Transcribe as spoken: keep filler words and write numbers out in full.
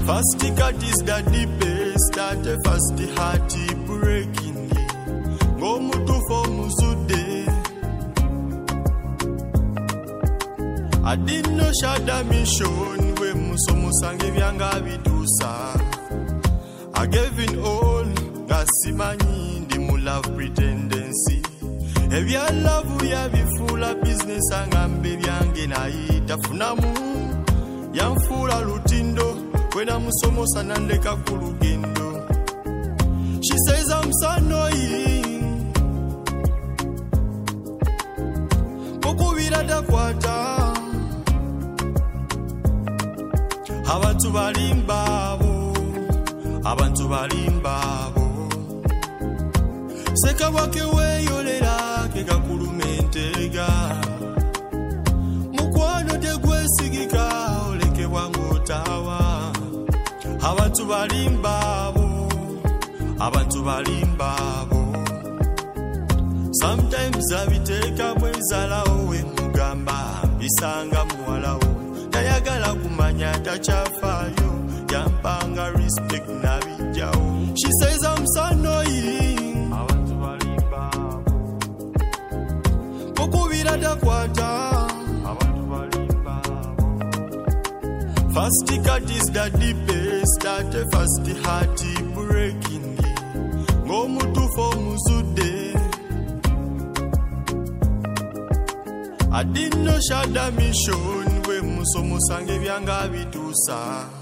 First cut is the deepest, that first heart breaking. Go mutu for musude. I didn't know shada mission we musomo sange byanga bitusa. I gave in all, gasimani ndi mu love pretendency. If your love we have full of business angambe byange naita funamu. Yamfula lutindo when I'm musomo sanandeka kulugendo. She says I'm so annoying. Kokubira da kwata. Abantu balimbabo, abantu balimbabo. Seka wake weyolera ke kakulumentega. Mukwano de gwesigika oleke wangotawa. Abantu balimbabo, abantu balimbabo. Sometimes abiteka mwezala owe mugamba bisanga muwalawo. Tayagala kumanya tachafayo yampanga respect na bijao. She says I'm so annoying. Abantu balimbabo. Kokubira da kwata. Abantu balimbabo. First cut is the deepest, that first heart breaking. Go mutu for musude. I didn't know shada mission we musomo sange byanga bitusa.